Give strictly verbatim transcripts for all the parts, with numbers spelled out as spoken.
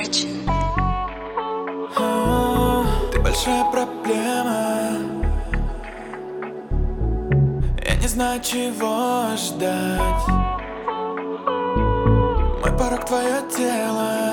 Virgin. А, Ты большая проблема. Я не знаю, чего ждать. Мой порог — твое тело,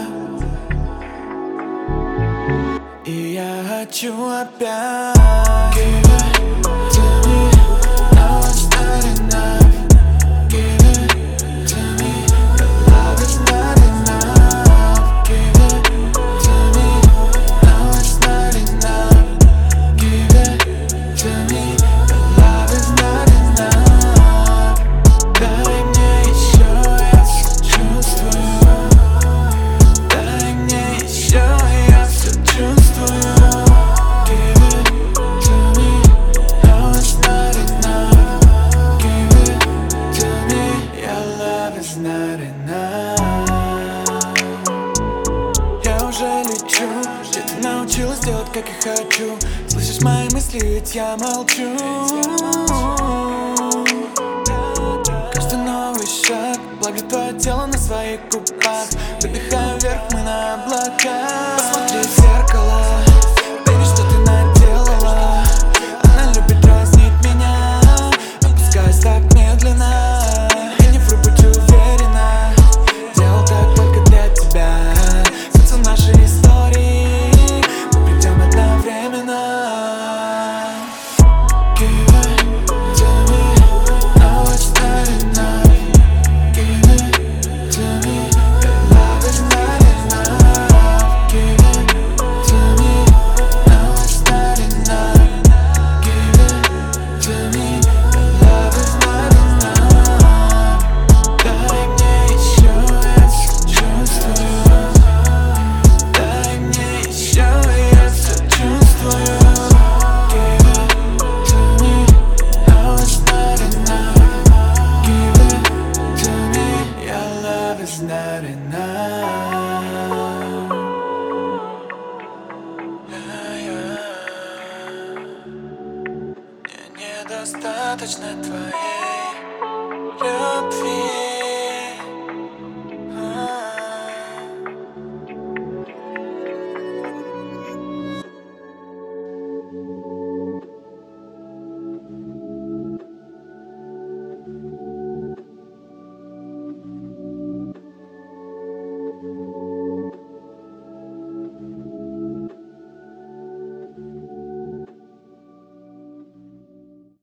и я хочу опять. Give it to me, no, it's not enough. Give it to me, the love is not enough. Give it to me, no, it's not enough. Give it to me, the love is not enough. Дай мне еще, я все чувствую. Дай мне еще, я все чувствую. Give it to me, no, it's not enough. Give it to me, your love is not enough. Я уже лечу, где ты научилась делать, как я хочу. Слышишь мои мысли, ведь я молчу. Каждый новый шаг, ловит твое тело на своих губах. Выдыхаем вверх, мы на облаках. Посмотри в зеркало, видишь, что ты наделала. Она любит дразнить меня, опускаясь так медленно. Я не вру, будь уверена, делал так только для тебя. К концу нашей истории мы придем одновременно. Give it to me, no, it's not enough. Give it to me, your love is not enough. Give it to me, no, it's not enough. Give it to me, your love is not enough. Дай мне еще, я все чувствую. Дай мне еще, я все чувствую. Give it to me, no, it's not enough. Give it to me, your love is not enough. Yeah, yeah. Мне недостаточно твоей